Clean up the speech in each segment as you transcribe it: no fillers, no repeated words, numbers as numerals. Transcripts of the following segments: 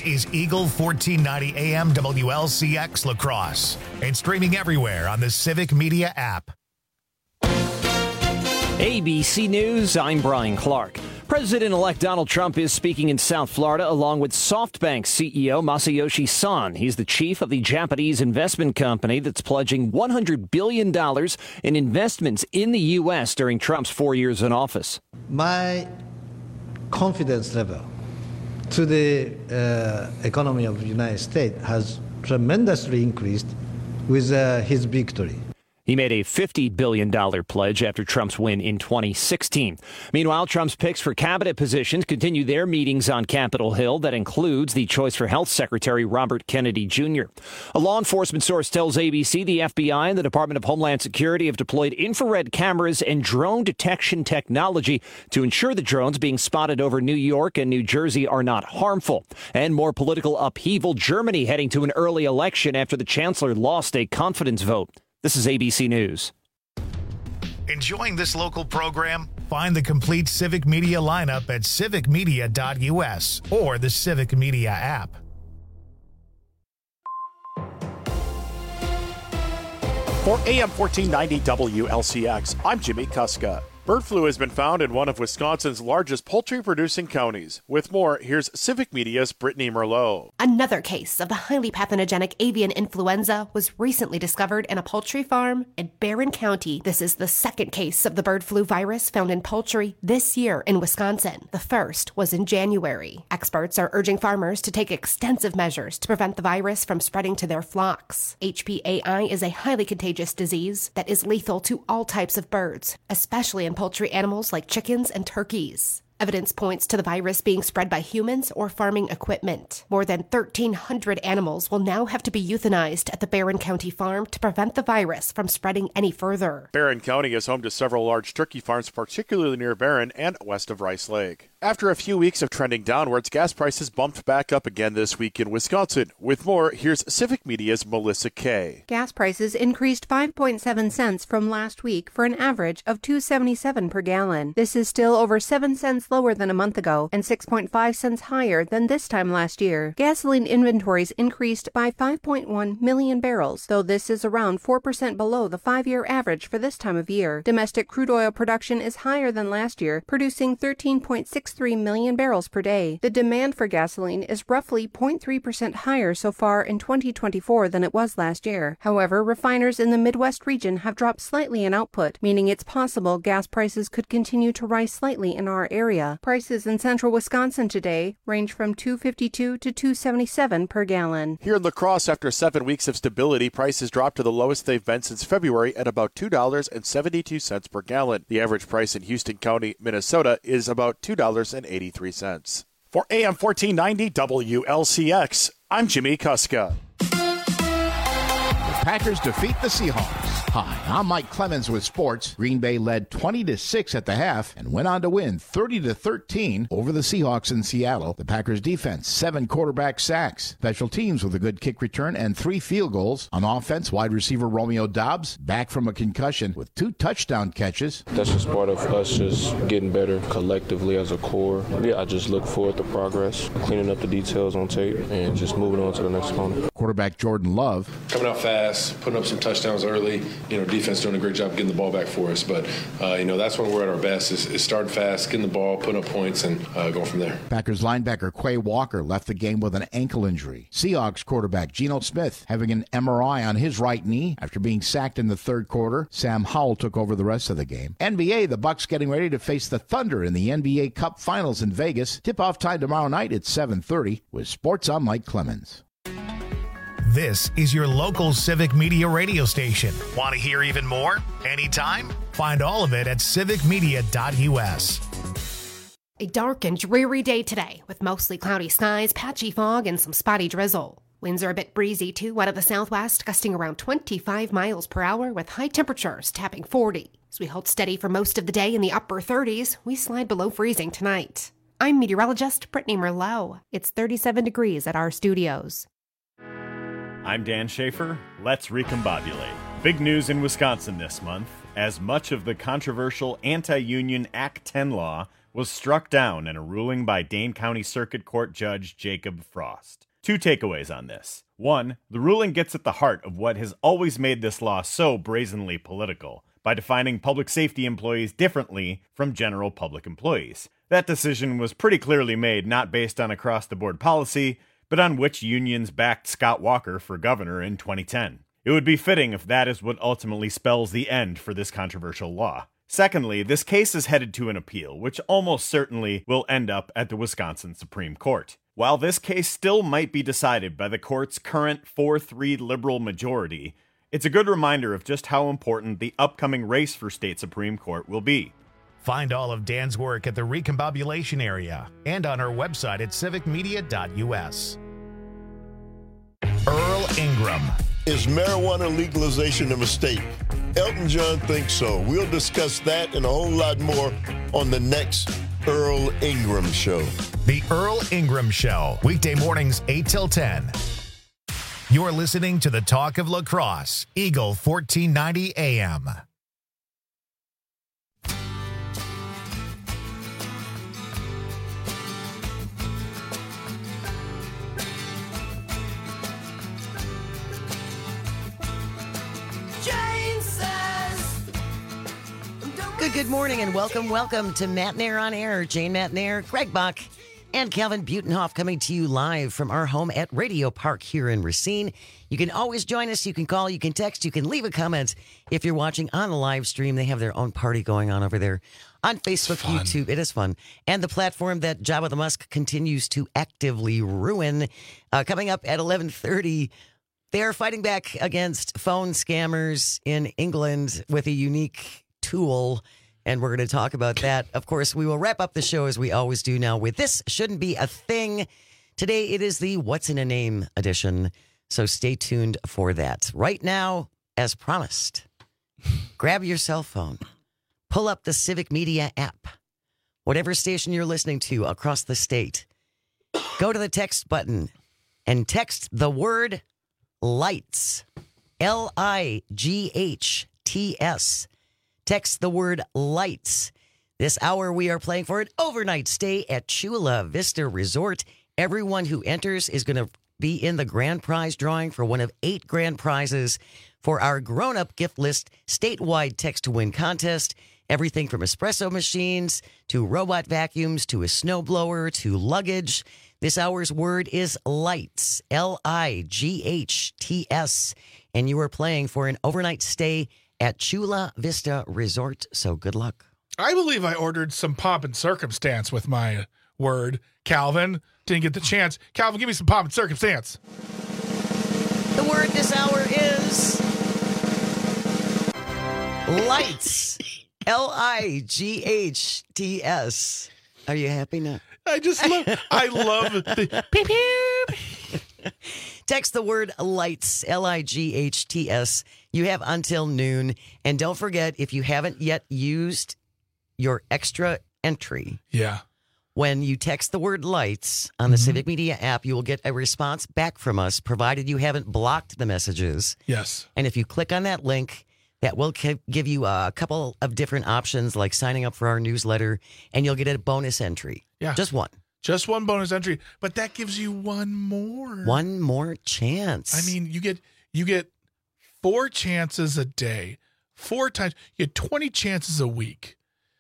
is Eagle 1490 AM WLCX La Crosse and streaming everywhere on the Civic Media app. ABC News, I'm Brian Clark. President-elect Donald Trump is speaking in South Florida along with SoftBank CEO Masayoshi Son. He's the chief of the Japanese investment company that's pledging $100 billion in investments in the U.S. during Trump's 4 years in office. My confidence level to the economy of the United States has tremendously increased with his victory. He made a $50 billion pledge after Trump's win in 2016. Meanwhile, Trump's picks for cabinet positions continue their meetings on Capitol Hill. That includes the choice for Health Secretary Robert Kennedy Jr. A law enforcement source tells ABC the FBI and the Department of Homeland Security have deployed infrared cameras and drone detection technology to ensure the drones being spotted over New York and New Jersey are not harmful. And more political upheaval, Germany heading to an early election after the chancellor lost a confidence vote. This is ABC News. Enjoying this local program? Find the complete Civic Media lineup at civicmedia.us or the Civic Media app. For AM 1490 WLCX, I'm Jimmy Kuska. Bird flu has been found in one of Wisconsin's largest poultry-producing counties. With more, here's Civic Media's Brittany Merlot. Another case of the highly pathogenic avian influenza was recently discovered in a poultry farm in Barron County. This is the second case of the bird flu virus found in poultry this year in Wisconsin. The first was in January. Experts are urging farmers to take extensive measures to prevent the virus from spreading to their flocks. HPAI is a highly contagious disease that is lethal to all types of birds, especially in poultry animals like chickens and turkeys. Evidence points to the virus being spread by humans or farming equipment. More than 1,300 animals will now have to be euthanized at the Barron County farm to prevent the virus from spreading any further. Barron County is home to several large turkey farms, particularly near Barron and west of Rice Lake. After a few weeks of trending downwards, gas prices bumped back up again this week in Wisconsin. With more, here's Civic Media's Melissa Kay. Gas prices increased 5.7 cents from last week for an average of $2.77 per gallon. This is still over 7 cents lower than a month ago and 6.5 cents higher than this time last year. Gasoline inventories increased by 5.1 million barrels, though this is around 4% below the 5-year average for this time of year. Domestic crude oil production is higher than last year, producing 13.63 million barrels per day. The demand for gasoline is roughly 0.3% higher so far in 2024 than it was last year. However, refiners in the Midwest region have dropped slightly in output, meaning it's possible gas prices could continue to rise slightly in our area. Prices in central Wisconsin today range from $2.52 to $2.77 per gallon. Here in La Crosse, after 7 weeks of stability, prices dropped to the lowest they've been since February at about $2.72 per gallon. The average price in Houston County, Minnesota, is about $2.83. For AM 1490 WLCX, I'm Jimmy Kuska. The Packers defeat the Seahawks. Hi, I'm Mike Clemens with sports. Green Bay led 20-6 at the half and went on to win 30-13 over the Seahawks in Seattle. The Packers defense, 7 quarterback sacks. Special teams with a good kick return and 3 field goals. On offense, wide receiver Romeo Doubs, back from a concussion with 2 touchdown catches. That's just part of us just getting better collectively as a core. I just look forward to progress, cleaning up the details on tape, and just moving on to the next opponent. Quarterback Jordan Love. Coming out fast, putting up some touchdowns early. Defense doing a great job getting the ball back for us. But, that's when we're at our best is starting fast, getting the ball, putting up points, and going from there. Packers linebacker Quay Walker left the game with an ankle injury. Seahawks quarterback Geno Smith having an MRI on his right knee after being sacked in the third quarter. Sam Howell took over the rest of the game. NBA, the Bucks getting ready to face the Thunder in the NBA Cup Finals in Vegas. Tip-off time tomorrow night at 7:30 with Sports on Mike Clemens. This is your local Civic Media radio station. Want to hear even more? Anytime? Find all of it at civicmedia.us. A dark and dreary day today with mostly cloudy skies, patchy fog, and some spotty drizzle. Winds are a bit breezy, too, out of the southwest, gusting around 25 miles per hour with high temperatures tapping 40. As we hold steady for most of the day in the upper 30s, we slide below freezing tonight. I'm meteorologist Brittany Merlot. It's 37 degrees at our studios. I'm Dan Schaefer. Let's recombobulate. Big news in Wisconsin this month, as much of the controversial anti-union Act 10 law was struck down in a ruling by Dane County Circuit Court Judge Jacob Frost. 2 takeaways on this. 1, the ruling gets at the heart of what has always made this law so brazenly political, by defining public safety employees differently from general public employees. That decision was pretty clearly made not based on across-the-board policy, but on which unions backed Scott Walker for governor in 2010. It would be fitting if that is what ultimately spells the end for this controversial law. Secondly, this case is headed to an appeal, which almost certainly will end up at the Wisconsin Supreme Court. While this case still might be decided by the court's current 4-3 liberal majority, it's a good reminder of just how important the upcoming race for state Supreme Court will be. Find all of Dan's work at the Recombobulation area and on our website at civicmedia.us. Earl Ingram. Is marijuana legalization a mistake? Elton John thinks so. We'll discuss that and a whole lot more on the next Earl Ingram Show. The Earl Ingram Show, weekday mornings 8 till 10. You're listening to the Talk of La Crosse, Eagle 1490 AM. Good morning and welcome to Matt Nair on Air. Jane Matt Nair, Greg Bach, and Calvin Butenhoff coming to you live from our home at Radio Park here in Racine. You can always join us. You can call, you can text, you can leave a comment. If you're watching on the live stream, they have their own party going on over there on Facebook, YouTube. It is fun. And the platform that Jabba the Musk continues to actively ruin. Coming up at 11:30, they're fighting back against phone scammers in England with a unique tool, and we're going to talk about that. Of course, we will wrap up the show as we always do now with This Shouldn't Be a Thing. Today it is the What's in a Name edition, so stay tuned for that. Right now, as promised, grab your cell phone, pull up the Civic Media app, whatever station you're listening to across the state, go to the text button and text the word LIGHTS, LIGHTS. Text the word LIGHTS. This hour we are playing for an overnight stay at Chula Vista Resort. Everyone who enters is going to be in the grand prize drawing for one of 8 grand prizes for our grown-up gift list statewide text-to-win contest. Everything from espresso machines to robot vacuums to a snowblower to luggage. This hour's word is LIGHTS, LIGHTS. And you are playing for an overnight stay at Chula Vista Resort, so good luck. I believe I ordered some pomp and circumstance with my word. Calvin didn't get the chance. Calvin, give me some pomp and circumstance. The word this hour is LIGHTS, LIGHTS. Are you happy now? I love the beep beep. Text the word LIGHTS, LIGHTS. You have until noon. And don't forget, if you haven't yet used your extra entry, when you text the word LIGHTS on the Civic Media app, you will get a response back from us, provided you haven't blocked the messages. Yes. And if you click on that link, that will give you a couple of different options, like signing up for our newsletter, and you'll get a bonus entry. Yeah. Just one. Just one bonus entry, but that gives you one more. One more chance. I mean, you get 4 chances a day. 4 times. You get 20 chances a week.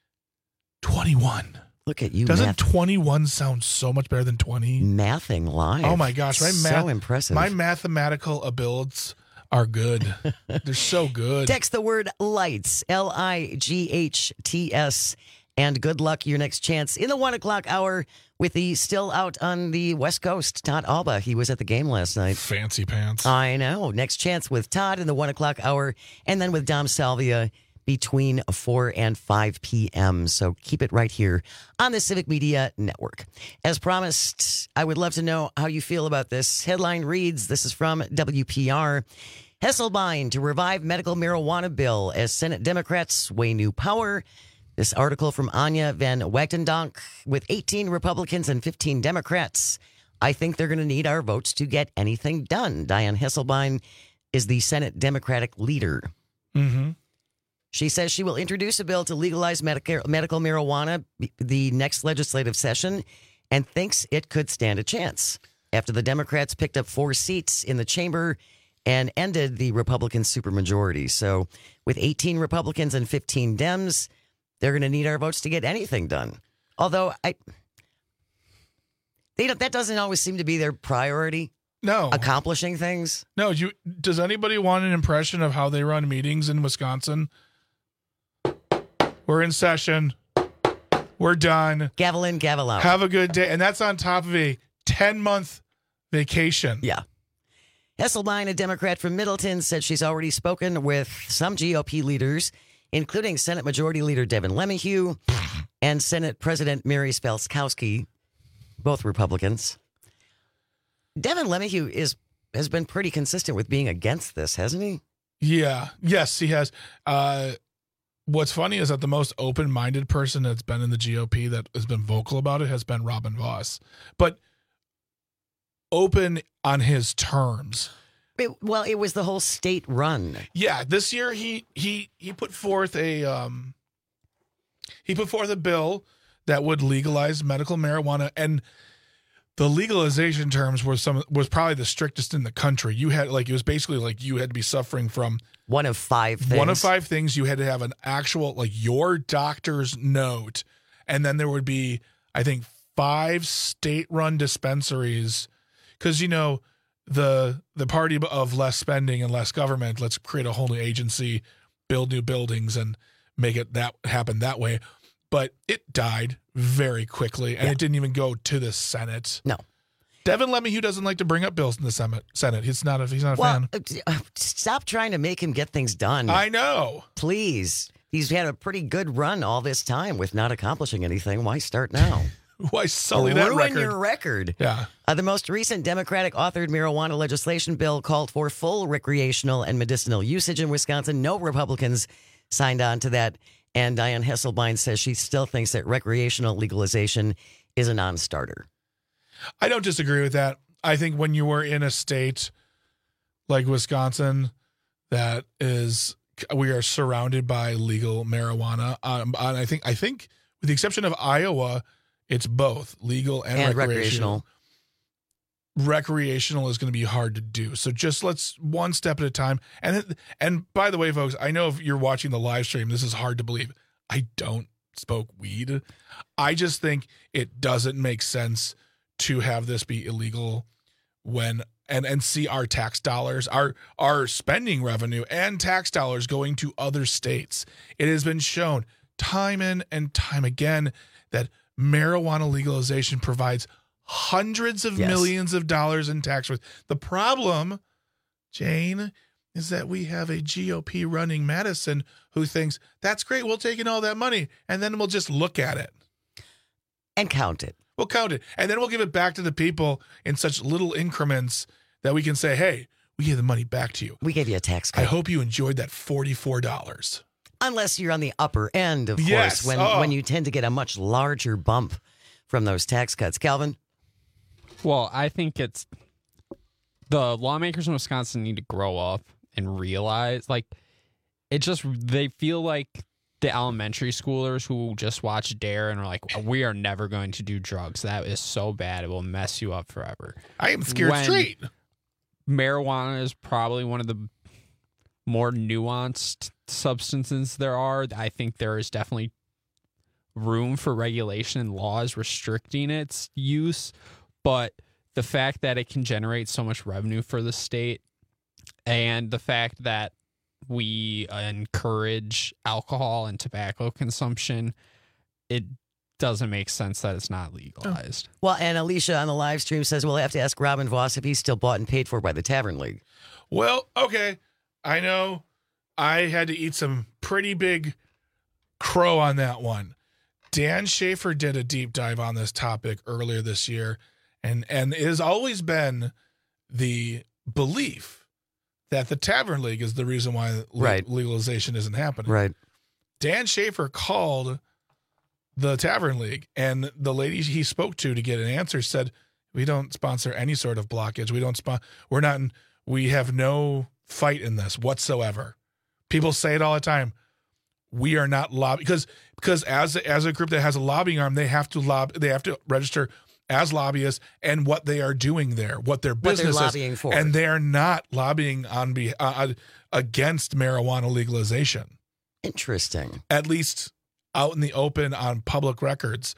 21. Look at you. Doesn't 21 sound so much better than 20? Mathing live. Oh my gosh. So impressive. My mathematical abilities are good. They're so good. Text the word LIGHTS, LIGHTS, and good luck your next chance in the 1 o'clock hour with the still out on the West Coast, Todd Alba. He was at the game last night. Fancy pants. I know. Next chance with Todd in the 1 o'clock hour, and then with Dom Salvia between 4 and 5 p.m. So keep it right here on the Civic Media Network. As promised, I would love to know how you feel about this. Headline reads, this is from WPR. Hesselbein to revive medical marijuana bill as Senate Democrats sway new power. This article from Anya van Wagtendonk with 18 Republicans and 15 Democrats. I think they're going to need our votes to get anything done. Diane Hesselbein is the Senate Democratic leader. Mm-hmm. She says she will introduce a bill to legalize medical marijuana the next legislative session and thinks it could stand a chance after the Democrats picked up 4 seats in the chamber and ended the Republican supermajority. So with 18 Republicans and 15 Dems, they're going to need our votes to get anything done. Although that doesn't always seem to be their priority. No. Accomplishing things. No. Does anybody want an impression of how they run meetings in Wisconsin? We're in session. We're done. Gavel in, gavel out. Have a good day. And that's on top of a 10-month vacation. Yeah. Hesselbein, a Democrat from Middleton, said she's already spoken with some GOP leaders, including Senate Majority Leader Devin LeMahieu and Senate President Mary Spelskowski, both Republicans. Devin LeMahieu has been pretty consistent with being against this, hasn't he? Yeah. Yes, he has. What's funny is that the most open-minded person that's been in the GOP that has been vocal about it has been Robin Vos. But open on his terms. It was the whole state run. Yeah, this year he put forth a bill that would legalize medical marijuana, and the legalization terms was probably the strictest in the country. You had it was basically like you had to be suffering from one of 5 things. One of 5 things. You had to have an actual your doctor's note, and then there would be, I think, 5 state-run dispensaries, because the party of less spending and less government. Let's create a whole new agency, build new buildings, and make it happen that way. But it died very quickly, and it didn't even go to the Senate. No. Devin LeMahieu doesn't like to bring up bills in the Senate. He's not a fan. Stop trying to make him get things done. I know. Please. He's had a pretty good run all this time with not accomplishing anything. Why start now? Why sully that record? Ruin your record. Yeah. The most recent Democratic-authored marijuana legislation bill called for full recreational and medicinal usage in Wisconsin. No Republicans signed on to that. And Diane Hesselbein says she still thinks that recreational legalization is a non-starter. I don't disagree with that. I think when you were in a state like Wisconsin that we are surrounded by legal marijuana. I think with the exception of Iowa, it's both legal and recreational. Recreational is going to be hard to do. So just let's one step at a time. And by the way, folks, I know if you're watching the live stream, this is hard to believe. I don't smoke weed. I just think it doesn't make sense to have this be illegal when and see our tax dollars, our spending revenue and tax dollars going to other states. It has been shown time in and time again that marijuana legalization provides hundreds of millions of dollars in tax relief. The problem, Jane, is that we have a GOP running Madison who thinks that's great. We'll take in all that money and then we'll just look at it and count it. We'll count it. And then we'll give it back to the people in such little increments that we can say, hey, we gave the money back to you. We gave you a tax cut. I hope you enjoyed that $44. Unless you're on the upper end, of course, when you tend to get a much larger bump from those tax cuts. Calvin? Well, I think it's the lawmakers in Wisconsin need to grow up and realize, they feel like the elementary schoolers who just watch Dare and are like, we are never going to do drugs. That is so bad. It will mess you up forever. I am scared straight. Marijuana is probably one of the more nuanced substances there are. I think there is definitely room for regulation and laws restricting its use. But the fact that it can generate so much revenue for the state and the fact that we encourage alcohol and tobacco consumption, it doesn't make sense that it's not legalized. Well, and Alicia on the live stream says we'll have to ask Robin Vos if he's still bought and paid for by the Tavern League. Well, okay. I know I had to eat some pretty big crow on that one. Dan Schaefer did a deep dive on this topic earlier this year, and it has always been the belief that the Tavern League is the reason why legalization isn't happening. Right. Dan Schaefer called the Tavern League, and the lady he spoke to get an answer said, we don't sponsor any sort of blockage. We have no fight in this whatsoever. People say it all the time. we are not lobbying because as a group that has a lobbying arm, they have to register as lobbyists and what they are doing there, what their business they're lobbying is, for. and they are not lobbying against marijuana legalization. Interesting. At least out in the open on public records.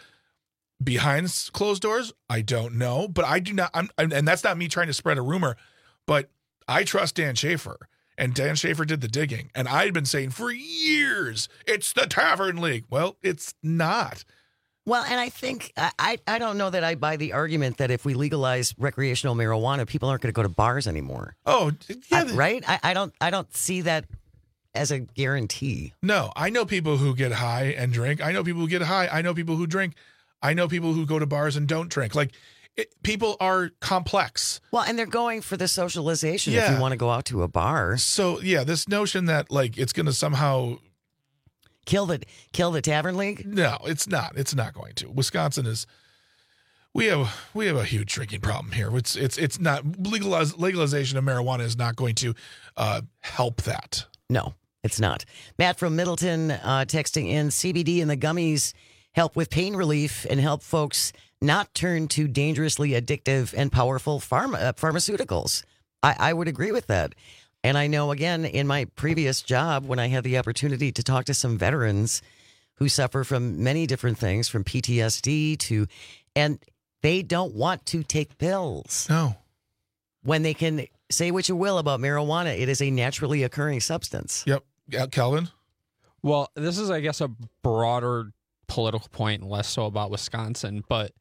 Behind closed doors, I don't know, but I do not. And that's not me trying to spread a rumor, but I trust Dan Schaefer, and Dan Schaefer did the digging. And I'd been saying for years, it's the Tavern League. Well, it's not. Well, and I think I don't know that I buy the argument that if we legalize recreational marijuana, people aren't going to go to bars anymore. Oh, yeah, right. I don't see that as a guarantee. No, I know people who get high and drink. I know people who get high. I know people who drink. I know people who go to bars and don't drink. Like, people are complex. Well, and they're going for the socialization if you want to go out to a bar. So, yeah, this notion that, like, it's going to somehow kill the Tavern League? No, it's not. It's not going to. Wisconsin is we have a huge drinking problem here. It's not legalization of marijuana is not going to help that. No, it's not. Matt from Middleton texting in, CBD and the gummies help with pain relief and help folks not turn to dangerously addictive and powerful pharmaceuticals. I would agree with that. And I know, again, in my previous job, when I had the opportunity to talk to some veterans who suffer from many different things, from PTSD and they don't want to take pills. No. When they can say what you will about marijuana, it is a naturally occurring substance. Yep. Yeah, Calvin? Well, this is, I guess, a broader political point, less so about Wisconsin, but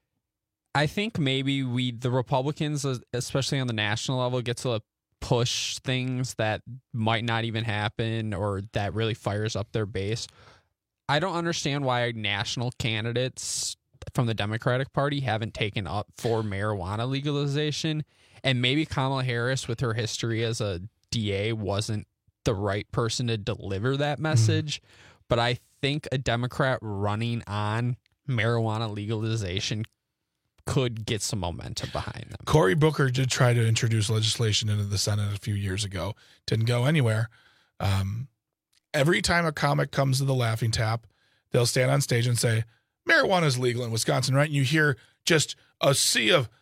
I think maybe the Republicans, especially on the national level, get to push things that might not even happen or that really fires up their base. I don't understand why national candidates from the Democratic Party haven't taken up for marijuana legalization, and maybe Kamala Harris, with her history as a DA, wasn't the right person to deliver that message. But I think a Democrat running on marijuana legalization could get some momentum behind them. Cory Booker did try to introduce legislation into the Senate a few years ago. Didn't go anywhere. Every time a comic comes to the Laughing Tap, they'll stand on stage and say, marijuana is legal in Wisconsin, right? And you hear just a sea of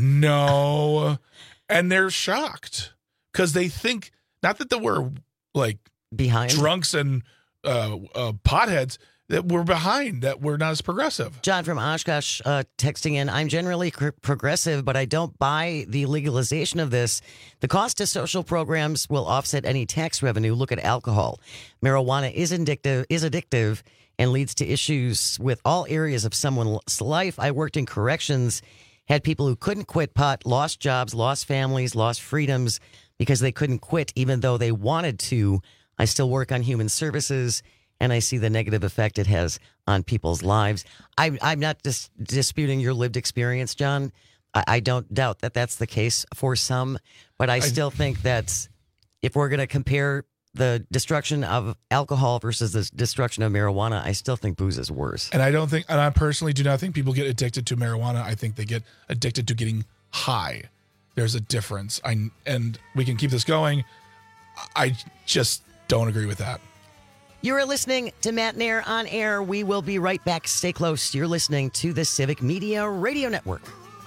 no, and they're shocked because they think, not that we're like behind drunks and potheads, that we're behind, that we're not as progressive. John from Oshkosh texting in, I'm generally progressive, but I don't buy the legalization of this. The cost to social programs will offset any tax revenue. Look at alcohol. Marijuana is addictive and leads to issues with all areas of someone's life. I worked in corrections, had people who couldn't quit pot, lost jobs, lost families, lost freedoms because they couldn't quit even though they wanted to. I still work on human services, and I see the negative effect it has on people's lives. I'm not disputing your lived experience, John. I don't doubt that that's the case for some, but I still think that if we're going to compare the destruction of alcohol versus the destruction of marijuana, I still think booze is worse. And I personally do not think people get addicted to marijuana. I think they get addicted to getting high. There's a difference. And we can keep this going. I just don't agree with that. You are listening to Matt Nair on Air. We will be right back. Stay close. You're listening to the Civic Media Radio Network.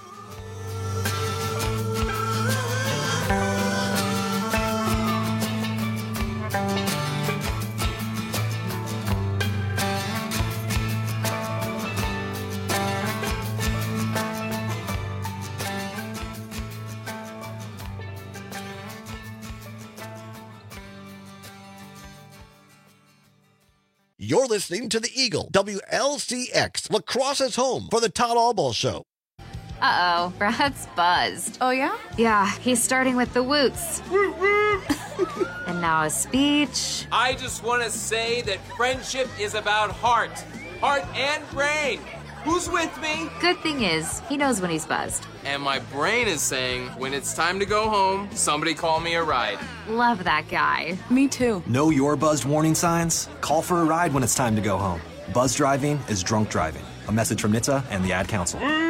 You're listening to the Eagle, WLCX, Lacrosse's home for the Todd Albaugh Show. Uh-oh, Brad's buzzed. Oh, yeah? Yeah, he's starting with the woots. And now a speech. I just want to say that friendship is about heart and brain. Who's with me? Good thing is, he knows when he's buzzed. And my brain is saying, when it's time to go home, somebody call me a ride. Love that guy. Me too. Know your buzzed warning signs? Call for a ride when it's time to go home. Buzz driving is drunk driving. A message from NHTSA and the Ad Council.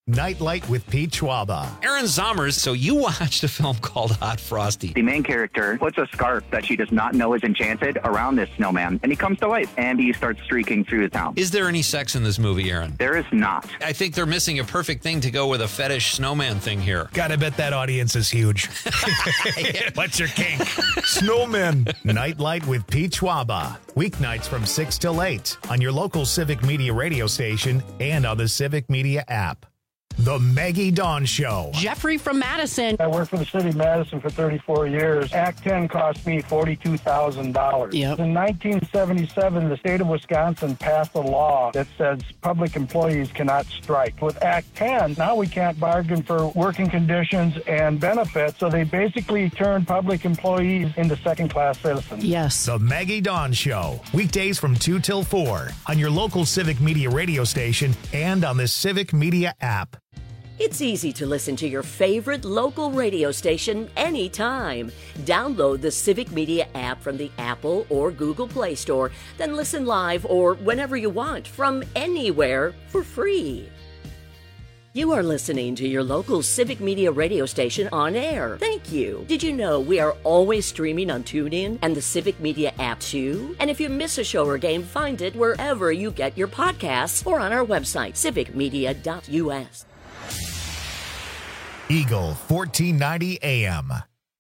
Nightlight with Pete Schwaba. Aaron Zommers, so you watched a film called Hot Frosty. The main character puts a scarf that she does not know is enchanted around this snowman, and he comes to life, and he starts streaking through the town. Is there any sex in this movie, Aaron? There is not. I think they're missing a perfect thing to go with a fetish snowman thing here. Gotta bet that audience is huge. What's your kink? Snowmen. Nightlight with Pete Schwaba. Weeknights from 6 till 8 on your local Civic Media radio station and on the Civic Media app. The Maggie Dawn Show. Jeffrey from Madison. I worked for the city of Madison for 34 years. Act 10 cost me $42,000. Yep. In 1977, the state of Wisconsin passed a law that says public employees cannot strike. With Act 10, now we can't bargain for working conditions and benefits, so they basically turned public employees into second-class citizens. Yes. The Maggie Dawn Show. Weekdays from 2 till 4 on your local Civic Media radio station and on the Civic Media app. It's easy to listen to your favorite local radio station anytime. Download the Civic Media app from the Apple or Google Play Store, then listen live or whenever you want from anywhere for free. You are listening to your local Civic Media radio station on air. Thank you. Did you know we are always streaming on TuneIn and the Civic Media app too? And if you miss a show or game, find it wherever you get your podcasts or on our website, civicmedia.us. Eagle 1490 AM.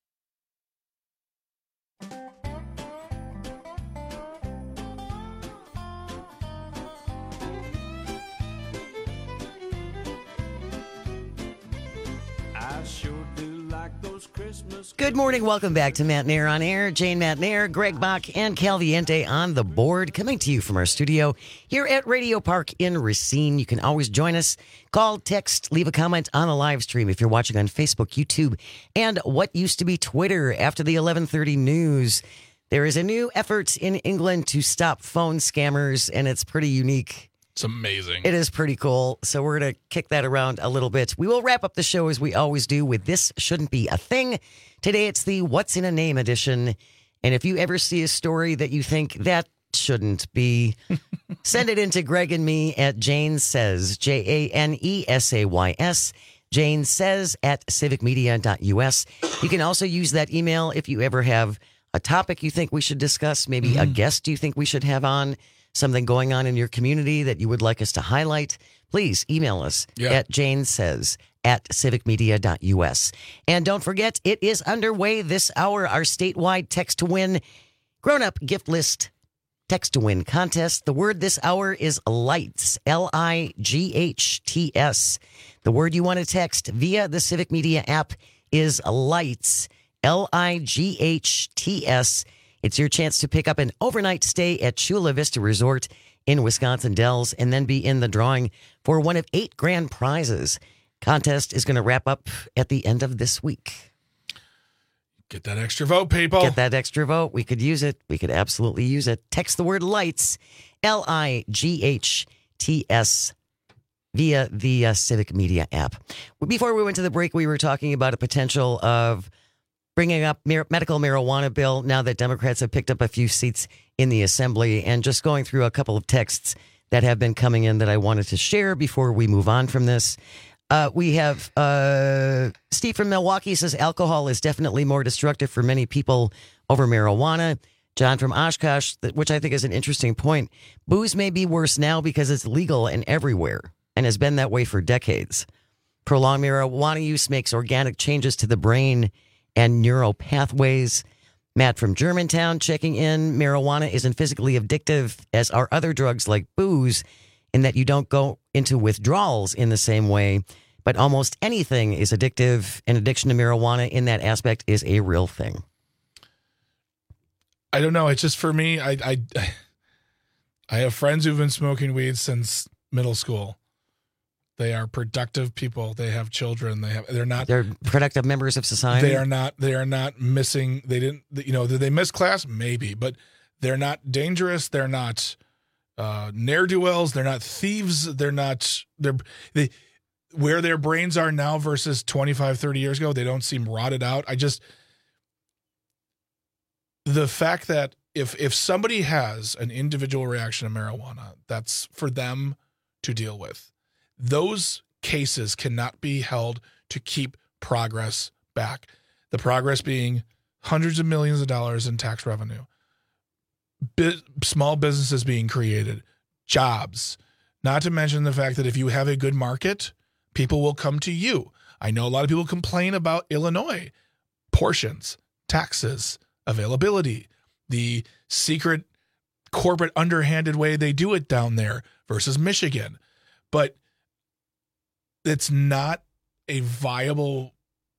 Good morning. Welcome back to Matt Nair on Air. Jane Matt Nair, Greg Bach, and Calviente on the board, coming to you from our studio here at Radio Park in Racine. You can always join us. Call, text, leave a comment on the live stream if you're watching on Facebook, YouTube, and what used to be Twitter after the 11:30 news. There is a new effort in England to stop phone scammers, and it's pretty unique. It's amazing. It is pretty cool. So we're going to kick that around a little bit. We will wrap up the show as we always do with This Shouldn't Be a Thing. Today it's the What's in a Name edition. And if you ever see a story that you think that shouldn't be, send it in to Greg and me at Jane Says, JANESAYS, Jane Says at civicmedia.us. You can also use that email if you ever have a topic you think we should discuss, maybe a guest you think we should have on, something going on in your community that you would like us to highlight. Please email us at janesays at civicmedia.us. And don't forget, it is underway this hour, our statewide Text to Win grown-up gift list Text to Win contest. The word this hour is lights, LIGHTS. The word you want to text via the Civic Media app is lights, LIGHTS. It's your chance to pick up an overnight stay at Chula Vista Resort in Wisconsin Dells and then be in the drawing for one of 8 grand prizes. Contest is going to wrap up at the end of this week. Get that extra vote, people. Get that extra vote. We could use it. We could absolutely use it. Text the word lights, LIGHTS, via the Civic Media app. Before we went to the break, we were talking about a potential of bringing up medical marijuana bill now that Democrats have picked up a few seats in the assembly, and just going through a couple of texts that have been coming in that I wanted to share before we move on from this. We have Steve from Milwaukee says alcohol is definitely more destructive for many people over marijuana. John from Oshkosh, which I think is an interesting point. Booze may be worse now because it's legal and everywhere and has been that way for decades. Prolonged marijuana use makes organic changes to the brain and neural pathways. Matt from Germantown checking in. Marijuana isn't physically addictive as are other drugs like booze, in that you don't go into withdrawals in the same way, but almost anything is addictive, and addiction to marijuana in that aspect is a real thing. I don't know. It's just, for me, I have friends who've been smoking weed since middle school. They are productive people. They have children. They're productive members of society. They are not missing. They didn't, did they miss class? Maybe, but they're not dangerous. They're not ne'er-do-wells. They're not thieves. Where their brains are now versus 25, 30 years ago, they don't seem rotted out. The fact that if somebody has an individual reaction to marijuana, that's for them to deal with. Those cases cannot be held to keep progress back. The progress being hundreds of millions of dollars in tax revenue, small businesses being created, jobs, not to mention the fact that if you have a good market, people will come to you. I know a lot of people complain about Illinois, portions, taxes, availability, the secret corporate underhanded way they do it down there versus Michigan. But it's not a viable.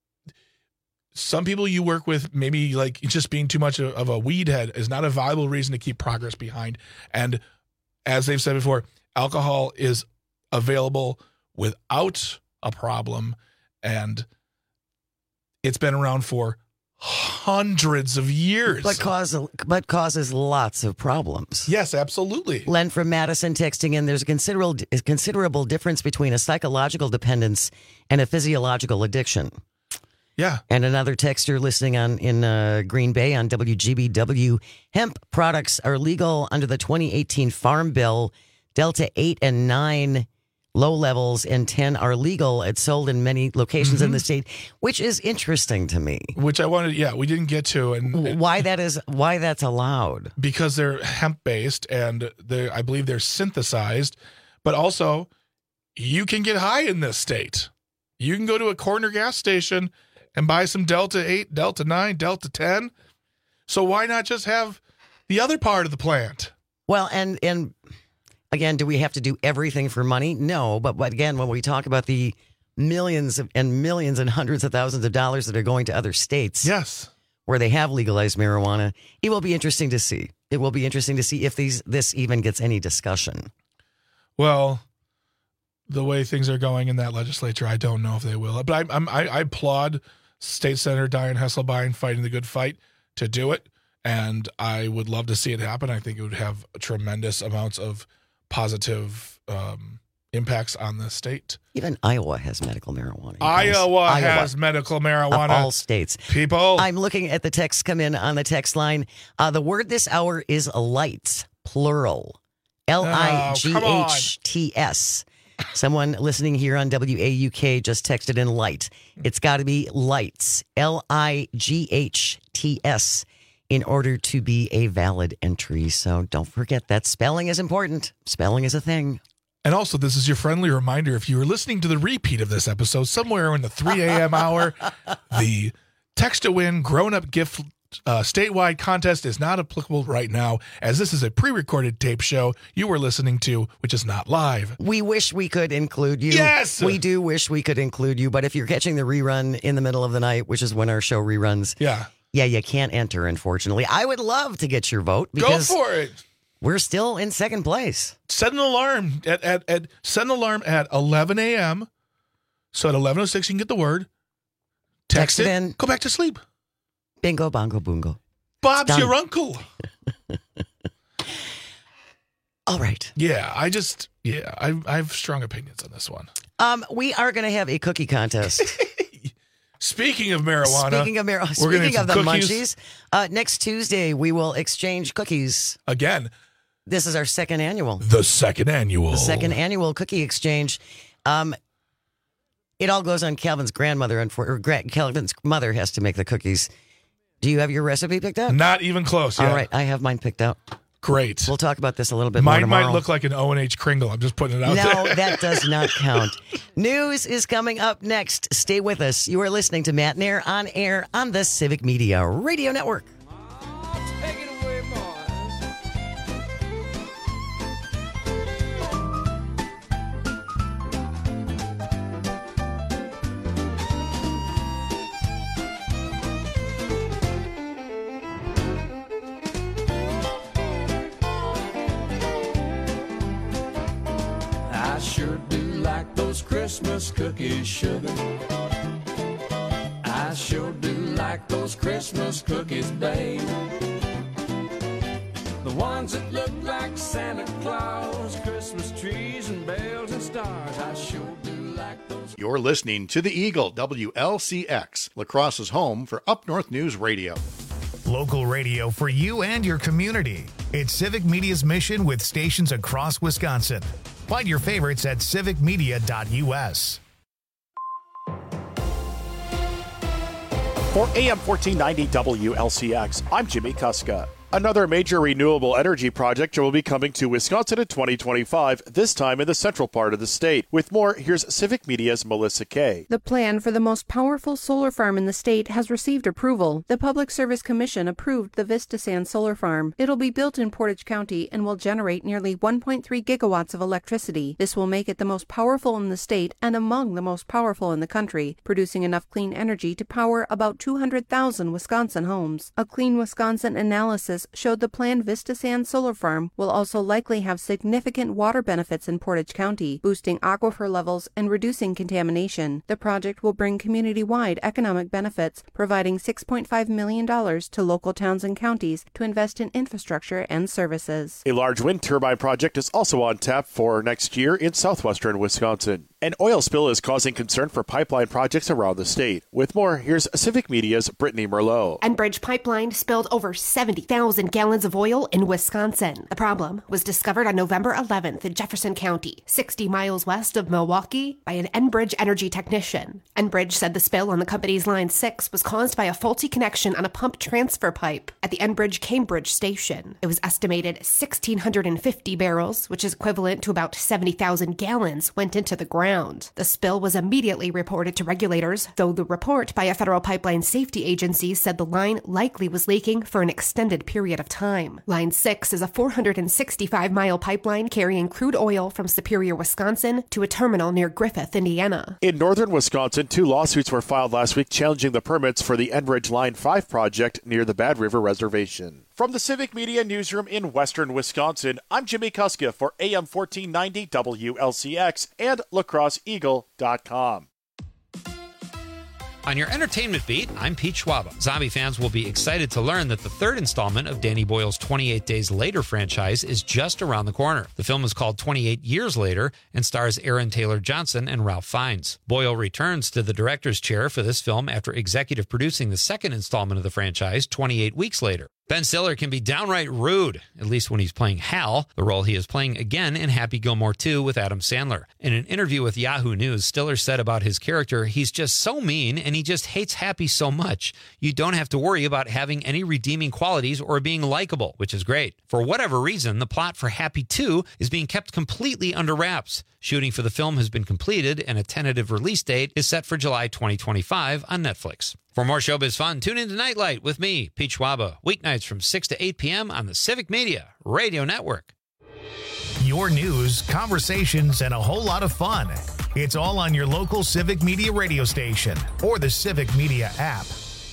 Some people you work with, maybe like just being too much of a weed head, is not a viable reason to keep progress behind. And as they've said before, alcohol is available without a problem, and it's been around for hundreds of years. But causes lots of problems. Yes, absolutely. Len from Madison texting in, there's a considerable difference between a psychological dependence and a physiological addiction. Yeah. And another texter listening in Green Bay on WGBW, hemp products are legal under the 2018 Farm Bill. Delta 8 and 9 low levels and 10 are legal. It's sold in many locations in the state, which is interesting to me. Which I wanted, we didn't get to. And why that's allowed. Because they're hemp-based and I believe they're synthesized, but also you can get high in this state. You can go to a corner gas station and buy some Delta 8, Delta 9, Delta 10. So why not just have the other part of the plant? Well, and again, do we have to do everything for money? No, but again, when we talk about the millions and hundreds of thousands of dollars that are going to other states, yes, where they have legalized marijuana, it will be interesting to see. It will be interesting to see if this even gets any discussion. Well, the way things are going in that legislature, I don't know if they will. But I applaud State Senator Dianne Hesselbein fighting the good fight to do it, and I would love to see it happen. I think it would have tremendous amounts of positive impacts on the state. Even Iowa has medical marijuana. Iowa has medical marijuana. Of all states. People. I'm looking at the texts come in on the text line. The word this hour is lights, plural. Lights. Someone listening here on WAUK just texted in light. It's got to be lights, Lights, in order to be a valid entry. So don't forget that spelling is important. Spelling is a thing. And also, this is your friendly reminder. If you were listening to the repeat of this episode somewhere in the 3 a.m. hour, the text to win grown-up gift statewide contest is not applicable right now, as this is a pre-recorded tape show you were listening to, which is not live. We wish we could include you. Yes! We do wish we could include you, but if you're catching the rerun in the middle of the night, which is when our show reruns, yeah, you can't enter, unfortunately. I would love to get your vote. Because go for it. We're still in second place. Set an alarm set an alarm at 11 a.m. So at 11:06 you can get the word. Text it in. Go back to sleep. Bingo, bongo, boongo. Bob's your uncle. All right. Yeah, I have strong opinions on this one. We are going to have a cookie contest. Speaking of marijuana. Speaking of the munchies, next Tuesday we will exchange cookies. Again. This is our second annual. The second annual cookie exchange. It all goes on Calvin's grandmother, Calvin's mother has to make the cookies. Do you have your recipe picked out? Not even close. Yeah. All right, I have mine picked out. Great. We'll talk about this a little bit more tomorrow. Mine might look like an O&H Kringle. I'm just putting it out there. No, that does not count. News is coming up next. Stay with us. You are listening to Matt and Air on the Civic Media Radio Network. Christmas cookies, sugar. I sure do like those Christmas cookies, babe. The ones that look like Santa Claus, Christmas trees and bells and stars. I sure do like those. You're listening to The Eagle, WLCX, La Crosse's home for Up North News Radio. Local radio for you and your community. It's Civic Media's mission with stations across Wisconsin. Find your favorites at civicmedia.us. For AM 1490 WLCX, I'm Jimmy Kuska. Another major renewable energy project will be coming to Wisconsin in 2025, this time in the central part of the state. With more, here's Civic Media's Melissa Kay. The plan for the most powerful solar farm in the state has received approval. The Public Service Commission approved the Vista Sand Solar Farm. It'll be built in Portage County and will generate nearly 1.3 gigawatts of electricity. This will make it the most powerful in the state and among the most powerful in the country, producing enough clean energy to power about 200,000 Wisconsin homes. A Clean Wisconsin analysis showed the planned Vista Sand Solar Farm will also likely have significant water benefits in Portage County, boosting aquifer levels and reducing contamination. The project will bring community-wide economic benefits, providing $6.5 million to local towns and counties to invest in infrastructure and services. A large wind turbine project is also on tap for next year in southwestern Wisconsin. An oil spill is causing concern for pipeline projects around the state. With more, here's Civic Media's Brittany Merlot. Enbridge Pipeline spilled over 70,000 gallons of oil in Wisconsin. The problem was discovered on November 11th in Jefferson County, 60 miles west of Milwaukee, by an Enbridge energy technician. Enbridge said the spill on the company's Line 6 was caused by a faulty connection on a pump transfer pipe at the Enbridge Cambridge station. It was estimated 1,650 barrels, which is equivalent to about 70,000 gallons, went into the ground. The spill was immediately reported to regulators, though the report by a federal pipeline safety agency said the line likely was leaking for an extended period of time. Line 6 is a 465-mile pipeline carrying crude oil from Superior, Wisconsin to a terminal near Griffith, Indiana. In northern Wisconsin, 2 lawsuits were filed last week challenging the permits for the Enbridge Line 5 project near the Bad River Reservation. From the Civic Media Newsroom in western Wisconsin, I'm Jimmy Kuska for AM 1490 WLCX and lacrosseeagle.com. On your entertainment beat, I'm Pete Schwaba. Zombie fans will be excited to learn that the third installment of Danny Boyle's 28 Days Later franchise is just around the corner. The film is called 28 Years Later and stars Aaron Taylor Johnson and Ralph Fiennes. Boyle returns to the director's chair for this film after executive producing the second installment of the franchise 28 weeks later. Ben Stiller can be downright rude, at least when he's playing Hal, the role he is playing again in Happy Gilmore 2 with Adam Sandler. In an interview with Yahoo News, Stiller said about his character, "He's just so mean and he just hates Happy so much. You don't have to worry about having any redeeming qualities or being likable," which is great. For whatever reason, the plot for Happy 2 is being kept completely under wraps. Shooting for the film has been completed and a tentative release date is set for July 2025 on Netflix. For more showbiz fun, tune into Nightlight with me, Pete Schwaba, weeknights from 6 to 8 p.m. on the Civic Media Radio Network. Your news, conversations, and a whole lot of fun. It's all on your local Civic Media radio station or the Civic Media app.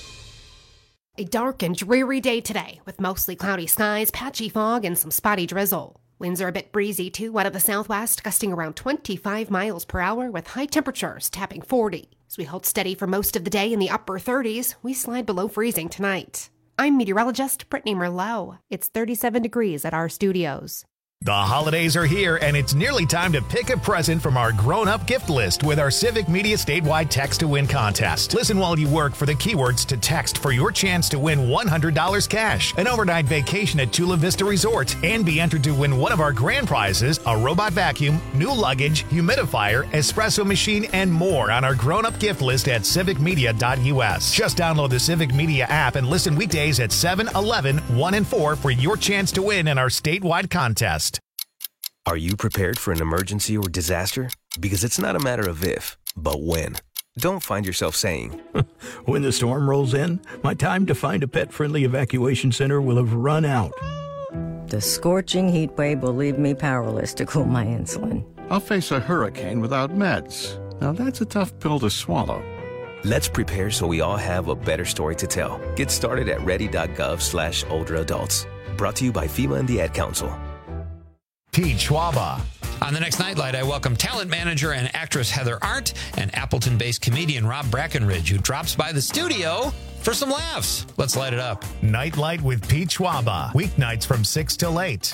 A dark and dreary day today with mostly cloudy skies, patchy fog, and some spotty drizzle. Winds are a bit breezy too out of the southwest, gusting around 25 miles per hour with high temperatures tapping 40. As we hold steady for most of the day in the upper 30s, we slide below freezing tonight. I'm meteorologist Brittany Merlot. It's 37 degrees at our studios. The holidays are here, and it's nearly time to pick a present from our grown-up gift list with our Civic Media statewide Text to Win contest. Listen while you work for the keywords to text for your chance to win $100 cash, an overnight vacation at Chula Vista Resort, and be entered to win one of our grand prizes, a robot vacuum, new luggage, humidifier, espresso machine, and more on our grown-up gift list at civicmedia.us. Just download the Civic Media app and listen weekdays at 7, 11, 1, and 4 for your chance to win in our statewide contest. Are you prepared for an emergency or disaster? Because it's not a matter of if, but when. Don't find yourself saying, when the storm rolls in, my time to find a pet-friendly evacuation center will have run out. The scorching heat wave will leave me powerless to cool my insulin. I'll face a hurricane without meds. Now that's a tough pill to swallow. Let's prepare so we all have a better story to tell. Get started at ready.gov/older adults. Brought to you by FEMA and the Ad Council. Pete Schwaba. On the next Nightlight, I welcome talent manager and actress Heather Arndt and Appleton-based comedian Rob Brackenridge, who drops by the studio for some laughs. Let's light it up. Nightlight with Pete Schwaba. Weeknights from 6 till 8.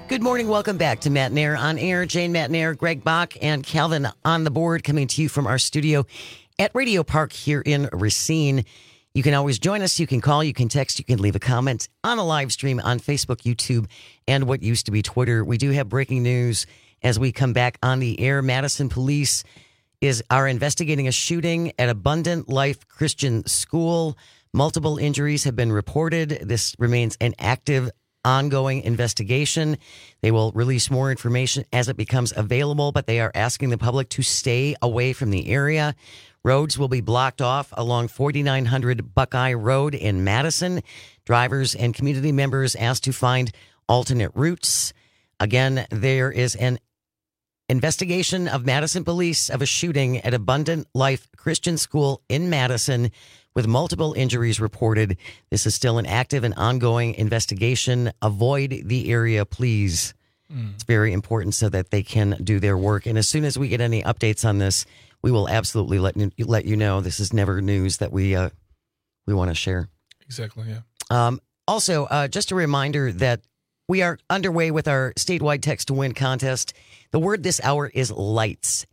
Good morning. Welcome back to Matt Nair on Air. Jane Matt Nair, Greg Bach, and Calvin on the board, coming to you from our studio at Radio Park here in Racine. You can always join us. You can call, you can text, you can leave a comment on a live stream on Facebook, YouTube, and what used to be Twitter. We do have breaking news as we come back on the air. Madison police are investigating a shooting at Abundant Life Christian School. Multiple injuries have been reported. This remains an active, ongoing investigation. They will release more information as it becomes available, but they are asking the public to stay away from the area. Roads will be blocked off along 4900 Buckeye Road in Madison. Drivers and community members asked to find alternate routes. Again, there is an investigation of Madison police of a shooting at Abundant Life Christian School in Madison with multiple injuries reported. This is still an active and ongoing investigation. Avoid the area, please. It's very important so that they can do their work. And as soon as we get any updates on this, we will absolutely let you know. This is never news that we want to share. Exactly, yeah. Also, just a reminder that we are underway with our statewide text to win contest. The word this hour is lights,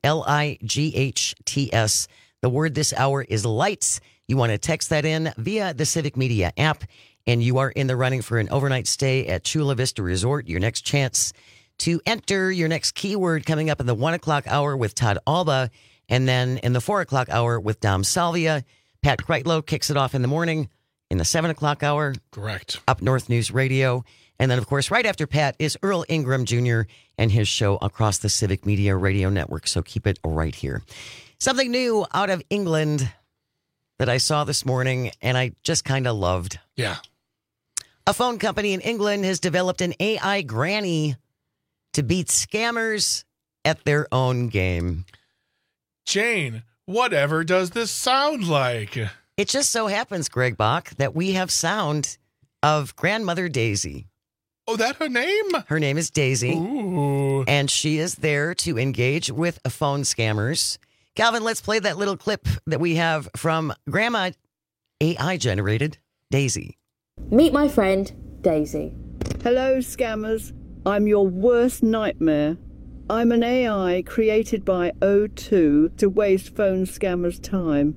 Lights. The word this hour is lights. You want to text that in via the Civic Media app, and you are in the running for an overnight stay at Chula Vista Resort. Your next chance to enter your next keyword coming up in the 1 o'clock hour with Todd Alba, and then in the 4 o'clock hour with Dom Salvia. Pat Kreitlow kicks it off in the morning in the 7 o'clock hour. Correct. Up North News Radio. And then, of course, right after Pat is Earl Ingram Jr. and his show across the Civic Media Radio Network. So keep it right here. Something new out of England that I saw this morning and I just kind of loved. Yeah. A phone company in England has developed an AI granny to beat scammers at their own game. Jane, whatever does this sound like? It just so happens, Greg Bach, that we have sound of Grandmother Daisy. Oh, that her name? Her name is Daisy. Ooh. And she is there to engage with phone scammers. Calvin, let's play that little clip that we have from Grandma AI-generated Daisy. Meet my friend, Daisy. Hello, scammers. I'm your worst nightmare. I'm an AI created by O2 to waste phone scammers' time.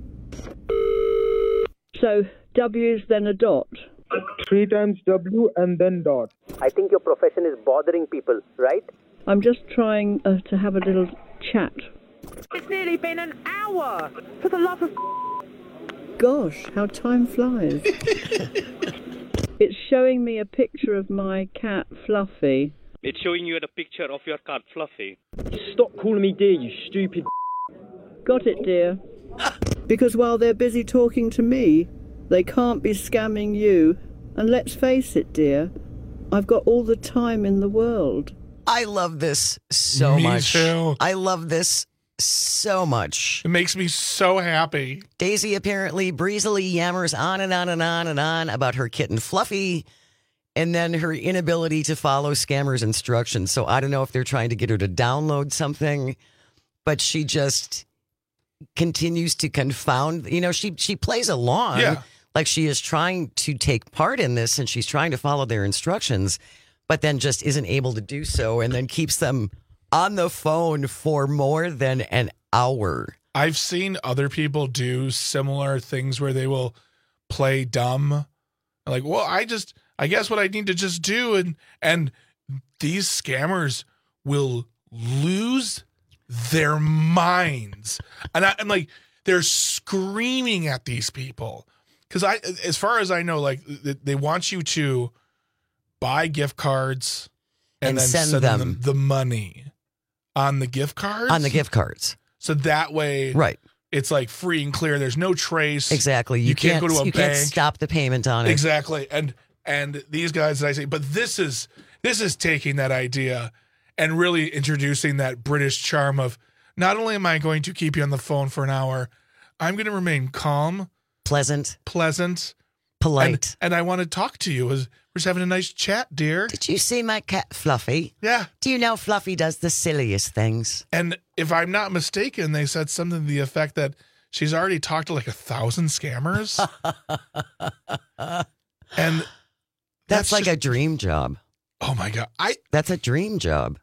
So, W's then a dot. 3 times W and then dot. I think your profession is bothering people, right? I'm just trying to have a little chat. It's nearly been an hour! For the love of... Gosh, how time flies. It's showing me a picture of my cat, Fluffy. It's showing you a picture of your cat, Fluffy. Stop calling me dear, you stupid... Got it, dear. Because while they're busy talking to me, they can't be scamming you. And let's face it, dear, I've got all the time in the world. I love this so much. Me too. I love this so much. It makes me so happy. Daisy apparently breezily yammers on and on and on and on about her kitten Fluffy and then her inability to follow scammers' instructions. So I don't know if they're trying to get her to download something, but she just continues to confound. You know, she plays along like she is trying to take part in this and she's trying to follow their instructions, but then just isn't able to do so and then keeps them on the phone for more than an hour. I've seen other people do similar things where they will play dumb. Like, well, I guess what I need to just do. And these scammers will lose their minds. And I'm like, they're screaming at these people. Because as far as I know, like they want you to buy gift cards and then send them the money on the gift cards. On the gift cards. So that way, right, it's like free and clear. There's no trace. Exactly. You can't go to a bank. You can't stop the payment on it. Exactly. And these guys that I say, but this is taking that idea and really introducing that British charm of not only am I going to keep you on the phone for an hour, I'm going to remain calm, pleasant, polite, and I want to talk to you. We're just having a nice chat, dear. Did you see my cat Fluffy? Yeah. Do you know Fluffy does the silliest things? And if I'm not mistaken, they said something to the effect that she's already talked to like 1,000 scammers. And that's like a dream job. Oh my God. That's a dream job.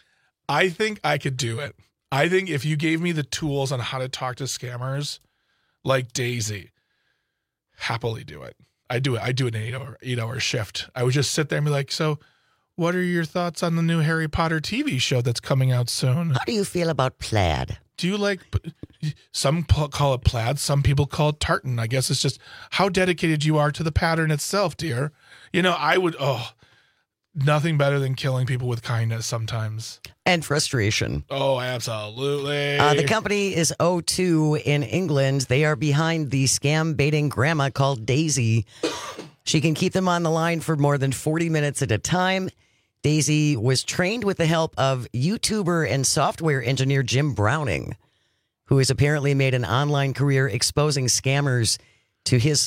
I think I could do it. I think if you gave me the tools on how to talk to scammers like Daisy, happily do it. I do it. I do an 8-hour shift. I would just sit there and be like, so what are your thoughts on the new Harry Potter TV show that's coming out soon? How do you feel about plaid? Do you like, some call it plaid, some people call it tartan. I guess it's just how dedicated you are to the pattern itself, dear. You know, I would, nothing better than killing people with kindness sometimes. And frustration. Oh, absolutely. The company is O2 in England. They are behind the scam baiting grandma called Daisy. She can keep them on the line for more than 40 minutes at a time. Daisy was trained with the help of YouTuber and software engineer Jim Browning, who has apparently made an online career exposing scammers to his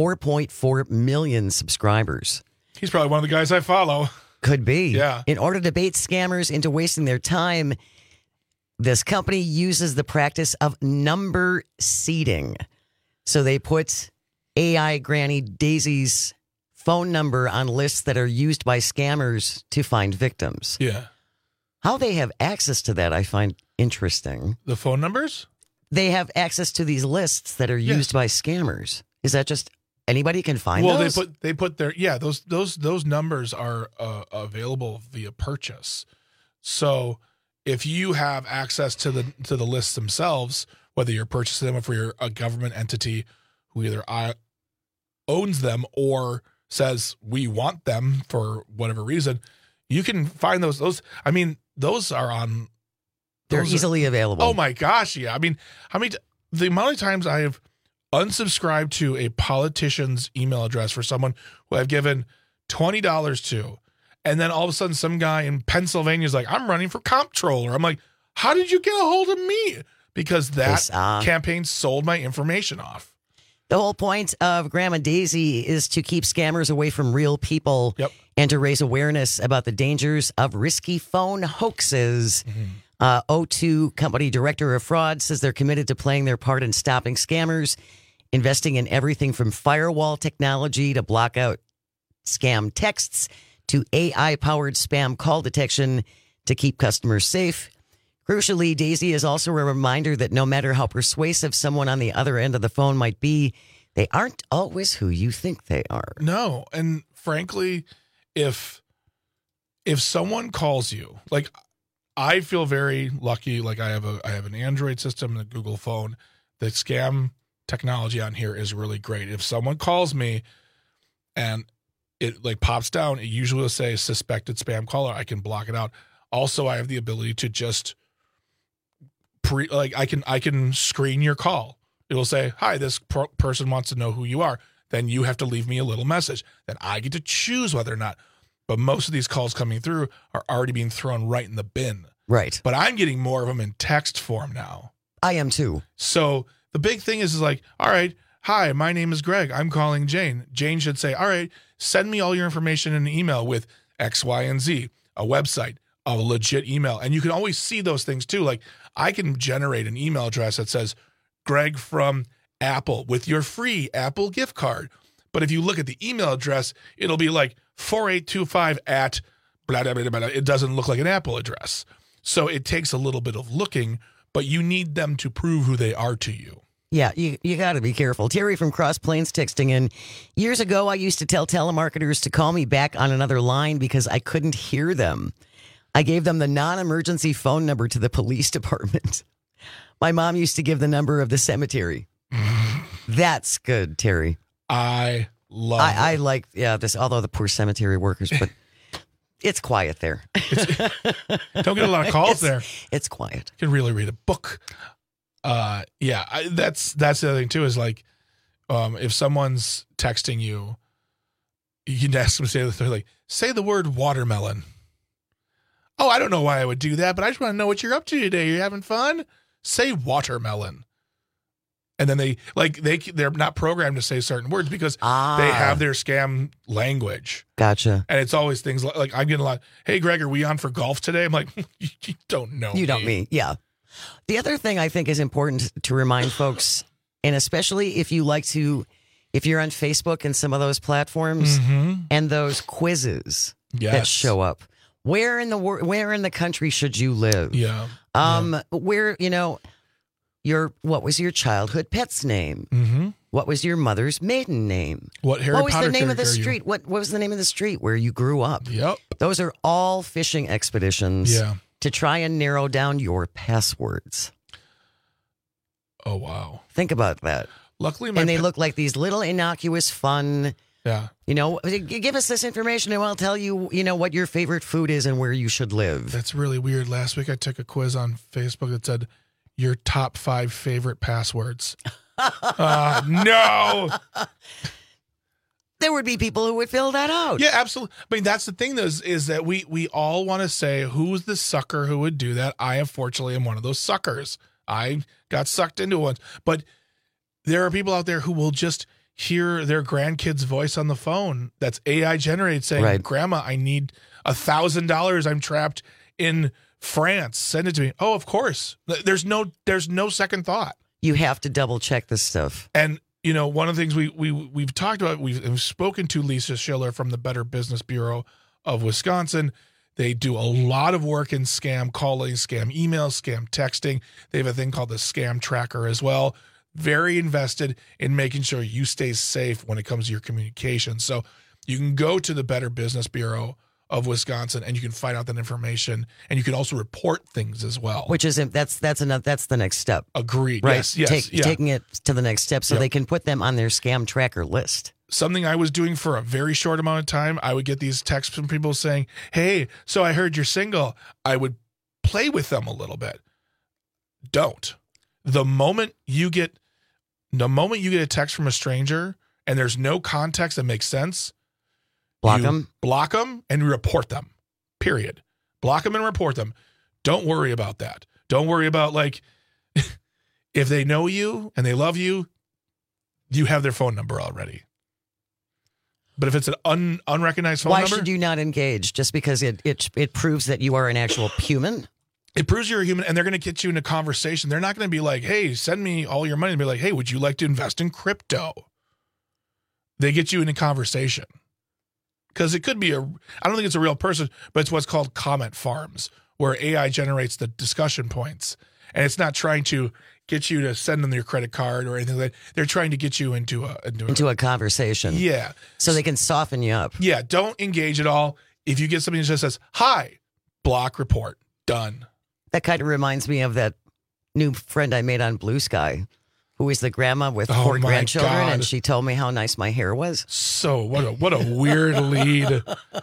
4.4 million subscribers. He's probably one of the guys I follow. Could be. Yeah. In order to bait scammers into wasting their time, this company uses the practice of number seeding. So they put AI Granny Daisy's phone number on lists that are used by scammers to find victims. Yeah. How they have access to that, I find interesting. The phone numbers? They have access to these lists that are used by scammers. Is that just anybody can find those? Well, they put their, those numbers are available via purchase. So if you have access to the lists themselves, whether you're purchasing them for a government entity who either owns them or says we want them for whatever reason, you can find those. I mean, those are on. They're easily available. Oh my gosh, yeah. I mean, the amount of times I have unsubscribed to a politician's email address for someone who I've given $20 to, and then all of a sudden some guy in Pennsylvania is like, I'm running for comptroller. I'm like, how did you get a hold of me? Because that campaign sold my information off. The whole point of Grandma Daisy is to keep scammers away from real people and to raise awareness about the dangers of risky phone hoaxes. O2 company director of fraud says they're committed to playing their part in stopping scammers, investing in everything from firewall technology to block out scam texts to AI-powered spam call detection to keep customers safe. Crucially, Daisy is also a reminder that no matter how persuasive someone on the other end of the phone might be, they aren't always who you think they are. No, and frankly, if someone calls you, like I feel very lucky, like I have an Android system and a Google phone. The scam technology on here is really great. If someone calls me and it like pops down, it usually will say suspected spam caller. I can block it out. Also, I have the ability to just I can screen your call. It will say, hi, this person wants to know who you are. Then you have to leave me a little message. Then I get to choose whether or not. But most of these calls coming through are already being thrown right in the bin. Right. But I'm getting more of them in text form now. I am too. So the big thing is like, all right, hi, my name is Greg. I'm calling Jane. Jane should say, all right, send me all your information in an email with X, Y, and Z, a website, a legit email. And you can always see those things too. Like I can generate an email address that says Greg from Apple with your free Apple gift card. But if you look at the email address, it'll be like 4825 at blah, blah, blah, blah. It doesn't look like an Apple address. So it takes a little bit of looking, but you need them to prove who they are to you. Yeah, you got to be careful. Terry from Cross Plains texting in. Years ago, I used to tell telemarketers to call me back on another line because I couldn't hear them. I gave them the non-emergency phone number to the police department. My mom used to give the number of the cemetery. That's good, Terry. I love it. I like, this, although the poor cemetery workers, but it's quiet there. Don't get a lot of calls there. It's quiet. You can really read a book. That's the other thing too, is like, if someone's texting you, you can ask them to say the word watermelon. Oh, I don't know why I would do that, but I just want to know what you're up to today. You're having fun? Say watermelon. And then they're not programmed to say certain words because they have their scam language. Gotcha. And it's always things like I'm getting a lot, hey, Greg, are we on for golf today? I'm like, you don't know. You don't mean, yeah. The other thing I think is important to remind folks, and especially if you're on Facebook and some of those platforms and those quizzes that show up. Where in the country should you live? Yeah. Where, what was your childhood pet's name? Mm-hmm. What was your mother's maiden name? What was the name of the street? What was the name of the street where you grew up? Yep. Those are all fishing expeditions to try and narrow down your passwords. Oh, wow. Think about that. Luckily, they look like these little innocuous, fun. Yeah. Give us this information and I'll tell you, what your favorite food is and where you should live. That's really weird. Last week I took a quiz on Facebook that said your top 5 favorite passwords. No. There would be people who would fill that out. Yeah, absolutely. I mean, that's the thing, though, is that we all want to say, who's the sucker who would do that? I, unfortunately, am one of those suckers. I got sucked into one. But there are people out there who will just hear their grandkid's voice on the phone that's AI generated saying, Grandma, I need $1,000. I'm trapped in France. Send it to me. Oh, of course. There's no second thought. You have to double check this stuff. And, one of the things we've talked about, we've spoken to Lisa Schiller from the Better Business Bureau of Wisconsin. They do a lot of work in scam calling, scam emails, scam texting. They have a thing called the Scam Tracker as well. Very invested in making sure you stay safe when it comes to your communication. So you can go to the Better Business Bureau of Wisconsin and you can find out that information, and you can also report things as well. Which is that's the next step. Agreed. Right. Yes. Taking it to the next step so they can put them on their scam tracker list. Something I was doing for a very short amount of time, I would get these texts from people saying, "Hey, so I heard you're single." I would play with them a little bit. Don't. The moment you get a text from a stranger and there's no context that makes sense, block them and report them, period. Block them and report them. Don't worry about that. Don't worry about, if they know you and they love you, you have their phone number already. But if it's an unrecognized phone number. Why should you not engage? Just because it proves that you are an actual human? It proves you're a human, and they're going to get you in a conversation. They're not going to be like, "Hey, send me all your money." And be like, "Hey, would you like to invest in crypto?" They get you in a conversation. Because it could be I don't think it's a real person, but it's what's called comment farms, where AI generates the discussion points. And it's not trying to get you to send them your credit card or anything like that. They're trying to get you into a conversation. Yeah. So they can soften you up. Yeah. Don't engage at all. If you get something that just says, "Hi," block, report, done. That kind of reminds me of that new friend I made on Blue Sky, who is the grandma with 4 grandchildren, and she told me how nice my hair was. So what a weird lead.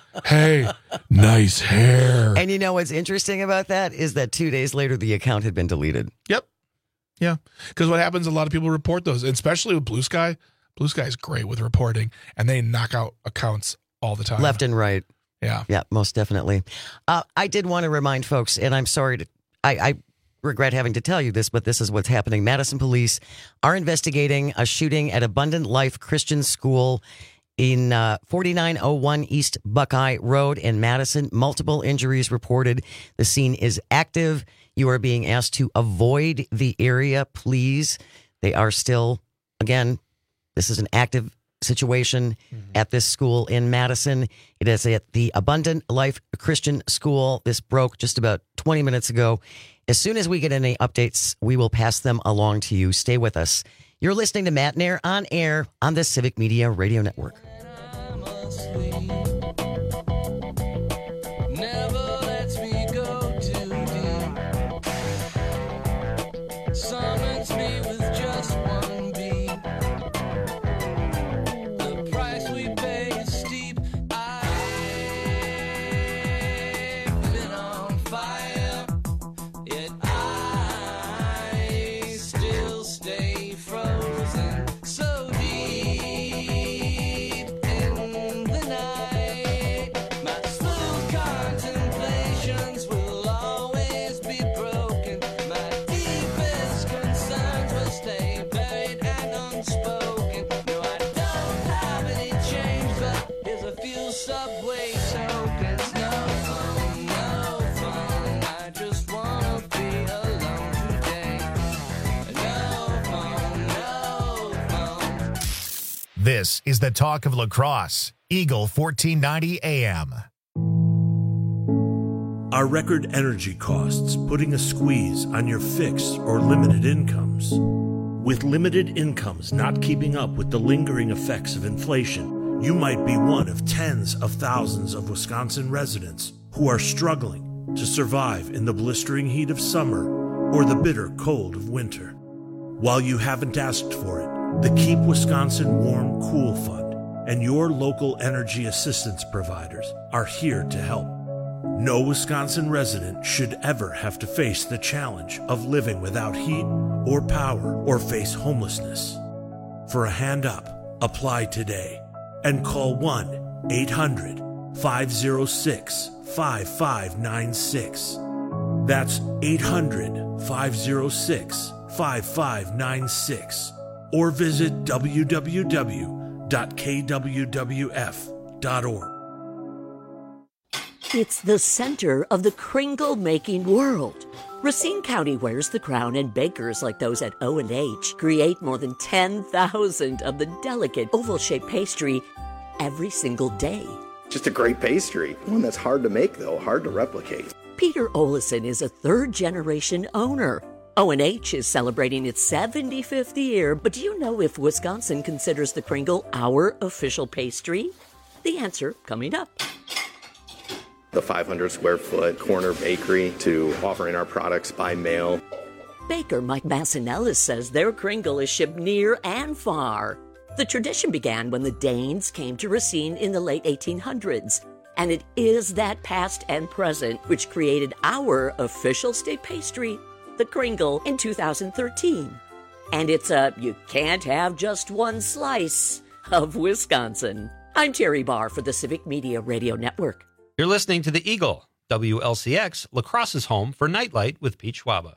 Hey, nice hair. And what's interesting about that is that 2 days later, the account had been deleted. Yep. Yeah. Because what happens, a lot of people report those, especially with Blue Sky. Blue Sky is great with reporting, and they knock out accounts all the time. Left and right. Yeah. Yeah, most definitely. I did want to remind folks, and I'm sorry I regret having to tell you this, but this is what's happening. Madison police are investigating a shooting at Abundant Life Christian School in 4901 East Buckeye Road in Madison. Multiple injuries reported. The scene is active. You are being asked to avoid the area, please. They are still, again, this is an active situation at this school in Madison. It is at the Abundant Life Christian School. This broke just about 20 minutes ago. As soon as we get any updates, we will pass them along to you. Stay with us. You're listening to Matt Nair on air on the Civic Media Radio Network. This is the talk of La Crosse, Eagle 1490 AM. Are record energy costs putting a squeeze on your fixed or limited incomes? With limited incomes not keeping up with the lingering effects of inflation, you might be one of tens of thousands of Wisconsin residents who are struggling to survive in the blistering heat of summer or the bitter cold of winter. While you haven't asked for it, the Keep Wisconsin Warm Cool Fund and your local energy assistance providers are here to help. No Wisconsin resident should ever have to face the challenge of living without heat or power or face homelessness. For a hand up, apply today and call 1-800-506-5596. That's 800-506-5596. Or visit www.kwwf.org. It's the center of the Kringle-making world. Racine County wears the crown, and bakers like those at O&H create more than 10,000 of the delicate oval-shaped pastry every single day. Just a great pastry. One that's hard to make, though, hard to replicate. Peter Olison is a third-generation owner. O&H is celebrating its 75th year, but do you know if Wisconsin considers the Kringle our official pastry? The answer coming up. The 500 square foot corner bakery to offering our products by mail. Baker Mike Massinellis says their Kringle is shipped near and far. The tradition began when the Danes came to Racine in the late 1800s, and it is that past and present which created our official state pastry, the Kringle, in 2013. And it's a you can't have just one slice of Wisconsin. I'm Terry Barr for the Civic Media Radio Network. You're listening to The Eagle, WLCX, La Crosse's home for Nightlight with Pete Schwaba.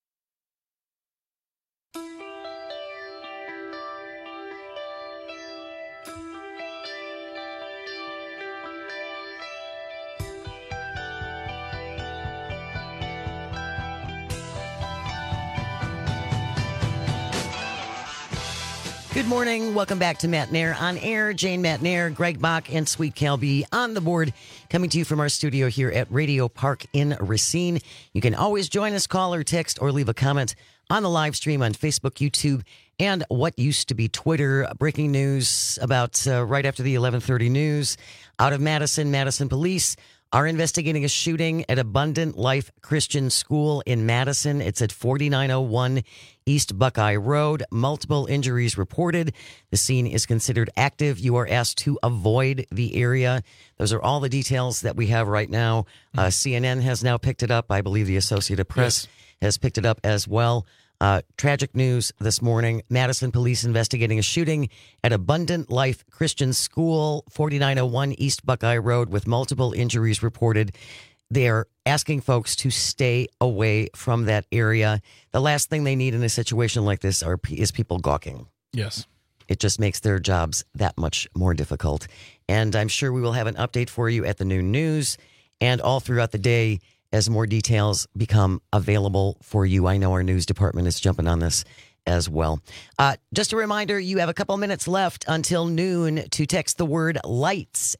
Good morning. Welcome back to Matt Nair on Air. Jane Matt Nair, Greg Bach, and Sweet Calby on the board, coming to you from our studio here at Radio Park in Racine. You can always join us, call or text, or leave a comment on the live stream on Facebook, YouTube, and what used to be Twitter. Breaking news about right after the 11:30 news out of Madison. Madison police are investigating a shooting at Abundant Life Christian School in Madison. It's at 4901 East Buckeye Road. Multiple injuries reported. The scene is considered active. You are asked to avoid the area. Those are all the details that we have right now. CNN has now picked it up. I believe the Associated Press has picked it up as well. Tragic news this morning. Madison police investigating a shooting at Abundant Life Christian School, 4901 East Buckeye Road, with multiple injuries reported. They're asking folks to stay away from that area. The last thing they need in a situation like this is people gawking. Yes. It just makes their jobs that much more difficult. And I'm sure we will have an update for you at the noon news and all throughout the day as more details become available for you. I know our news department is jumping on this as well. Just a reminder, you have a couple minutes left until noon to text the word LIGHTS,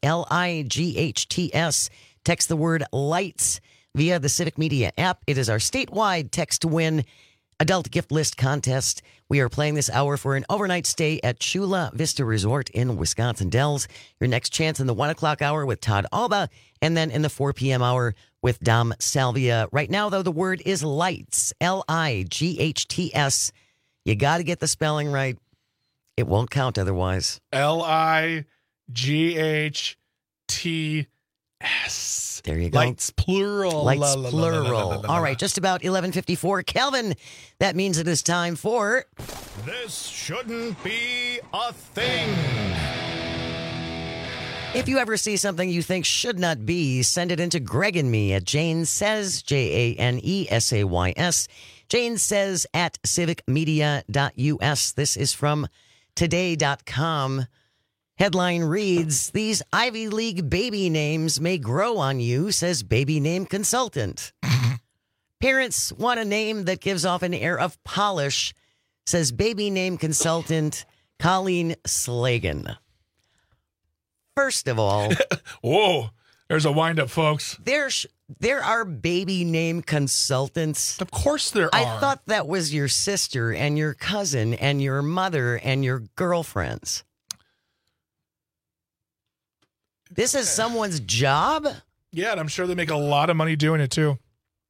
LIGHTS. Text the word LIGHTS via the Civic Media app. It is our statewide text to win adult gift list contest. We are playing this hour for an overnight stay at Chula Vista Resort in Wisconsin Dells. Your next chance in the 1 o'clock hour with Todd Alba, and then in the 4 p.m. hour with Dom Salvia. Right now, though, the word is LIGHTS, LIGHTS. You got to get the spelling right. It won't count otherwise. LIGHTS. There you go. Lights plural. Lights plural. All right, just about 11:54. Kelvin, that means it is time for... This shouldn't be a thing. If you ever see something you think should not be, send it into Greg and me at Jane Says, JANESAYS. Jane Says at civicmedia.us. This is from today.com. Headline reads, "These Ivy League baby names may grow on you," says baby name consultant. Parents want a name that gives off an air of polish, says baby name consultant Colleen Slagan. First of all... Whoa, there's a windup, folks. There are baby name consultants. Of course there are. I thought that was your sister and your cousin and your mother and your girlfriends. This is someone's job? Yeah, and I'm sure they make a lot of money doing it too.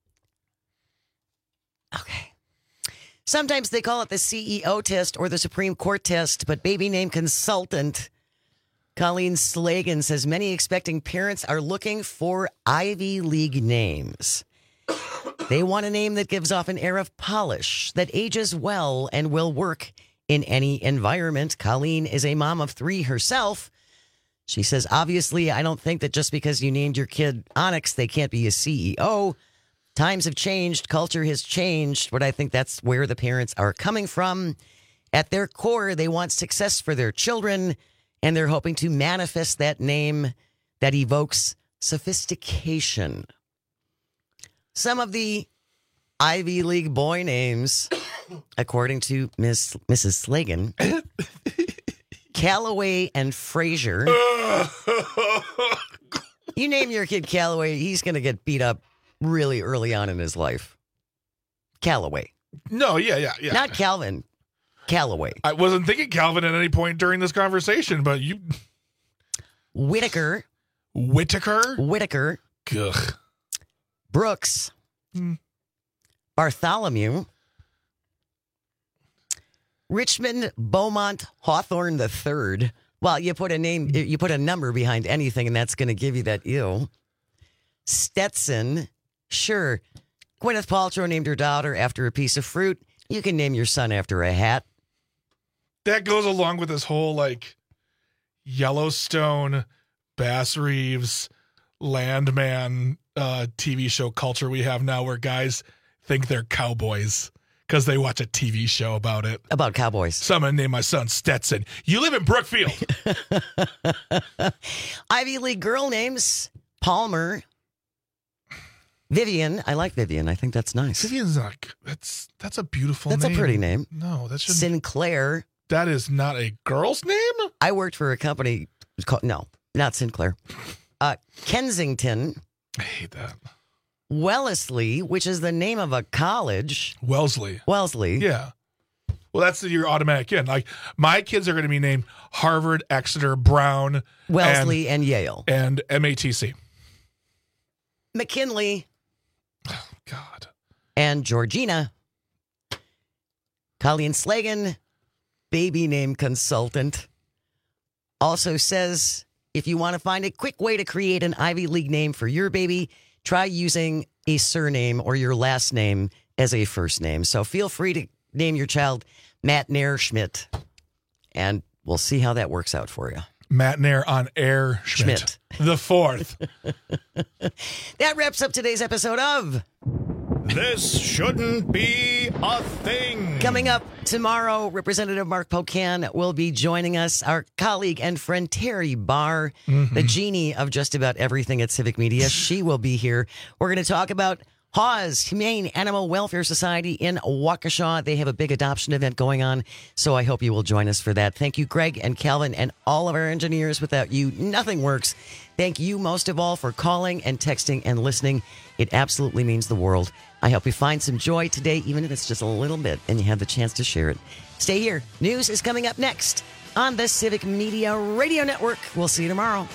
Okay. Sometimes they call it the CEO test or the Supreme Court test, but baby name consultant Colleen Slagan says many expecting parents are looking for Ivy League names. They want a name that gives off an air of polish, that ages well and will work in any environment. Colleen is a mom of 3 herself. She says, obviously, I don't think that just because you named your kid Onyx, they can't be a CEO. Times have changed. Culture has changed. But I think that's where the parents are coming from. At their core, they want success for their children, and they're hoping to manifest that name that evokes sophistication. Some of the Ivy League boy names, according to Mrs. Slagan, Callaway and Frazier. You name your kid Callaway, he's going to get beat up really early on in his life. Callaway. No, yeah. Not Calvin. Callaway. I wasn't thinking Calvin at any point during this conversation, but you... Whitaker. Ugh. Brooks. Bartholomew. Richmond Beaumont Hawthorne III. Well, you put a number behind anything, and that's going to give you that ew. Stetson. Sure. Gwyneth Paltrow named her daughter after a piece of fruit. You can name your son after a hat. That goes along with this whole, like, Yellowstone, Bass Reeves, Landman TV show culture we have now where guys think they're cowboys because they watch a TV show about it. About cowboys. So I'm going to name my son Stetson. You live in Brookfield. Ivy League girl names. Palmer. Vivian. I like Vivian. I think that's nice. Vivian's not... That's a beautiful name. That's a pretty name. No, that shouldn't... Sinclair. That is not a girl's name? I worked for a company called... No, not Sinclair. Kensington. I hate that. Wellesley, which is the name of a college. Wellesley. Yeah. Well, that's your automatic kid. Like, my kids are going to be named Harvard, Exeter, Brown, Wellesley, and Yale. And MATC. McKinley. Oh, God. And Georgina. Colleen Slagan, baby name consultant, also says if you want to find a quick way to create an Ivy League name for your baby, try using a surname or your last name as a first name. So feel free to name your child Matt Nair Schmidt, and we'll see how that works out for you. Matt Nair on Air Schmidt. The fourth. That wraps up today's episode of This Shouldn't Be a Thing. Coming up tomorrow, Representative Mark Pocan will be joining us. Our colleague and friend Terry Barr, the genie of just about everything at Civic Media. She will be here. We're going to talk about HAWS, Humane Animal Welfare Society in Waukesha. They have a big adoption event going on, so I hope you will join us for that. Thank you, Greg and Calvin, and all of our engineers. Without you, nothing works. Thank you most of all for calling and texting and listening. It absolutely means the world. I hope you find some joy today, even if it's just a little bit, and you have the chance to share it. Stay here. News is coming up next on the Civic Media Radio Network. We'll see you tomorrow.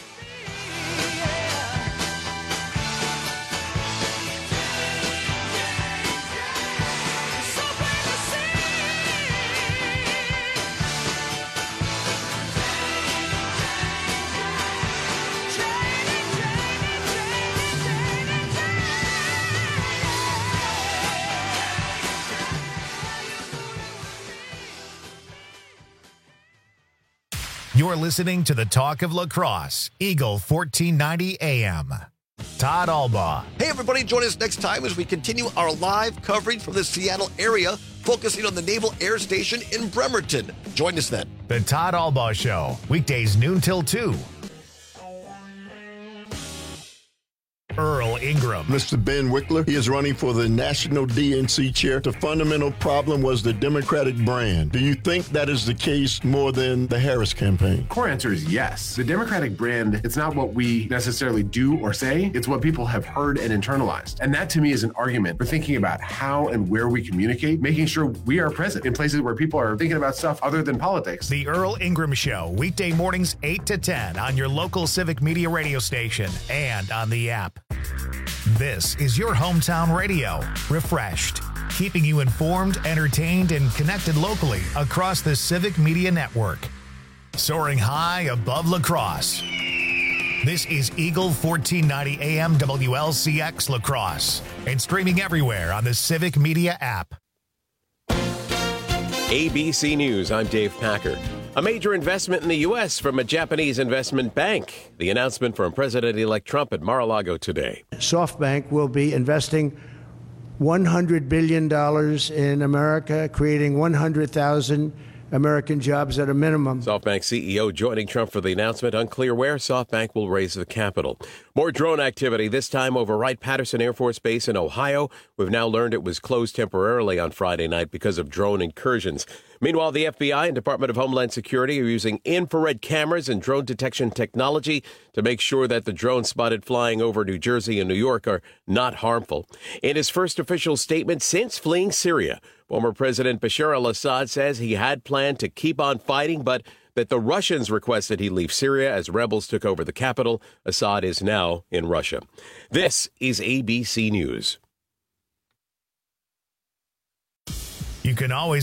You're listening to the Talk of Lacrosse, Eagle 1490 AM. Todd Albaugh. Hey, everybody, join us next time as we continue our live coverage from the Seattle area, focusing on the Naval Air Station in Bremerton. Join us then. The Todd Albaugh Show, weekdays noon till 2. Earl Ingram. Mr. Ben Wickler, he is running for the national DNC chair. The fundamental problem was the Democratic brand. Do you think that is the case more than the Harris campaign? Core answer is yes. The Democratic brand, it's not what we necessarily do or say, it's what people have heard and internalized. And that to me is an argument for thinking about how and where we communicate, making sure we are present in places where people are thinking about stuff other than politics. The Earl Ingram Show, weekday mornings 8 to 10 on your local Civic Media radio station and on the app. This is your hometown radio, refreshed, keeping you informed, entertained, and connected locally across the Civic Media Network. Soaring high above La Crosse. This is Eagle 1490 AM WLCX La Crosse and streaming everywhere on the Civic Media app. ABC News, I'm Dave Packer. A major investment in the U.S. from a Japanese investment bank. The announcement from President-elect Trump at Mar-a-Lago today. SoftBank will be investing $100 billion in America, creating 100,000 American jobs at a minimum. SoftBank CEO joining Trump for the announcement. Unclear where SoftBank will raise the capital. More drone activity, this time over Wright-Patterson Air Force Base in Ohio. We've now learned it was closed temporarily on Friday night because of drone incursions. Meanwhile, the FBI and Department of Homeland Security are using infrared cameras and drone detection technology to make sure that the drones spotted flying over New Jersey and New York are not harmful. In his first official statement since fleeing Syria, former President Bashar al-Assad says he had planned to keep on fighting, but that the Russians requested he leave Syria as rebels took over the capital. Assad is now in Russia. This is ABC News. You can always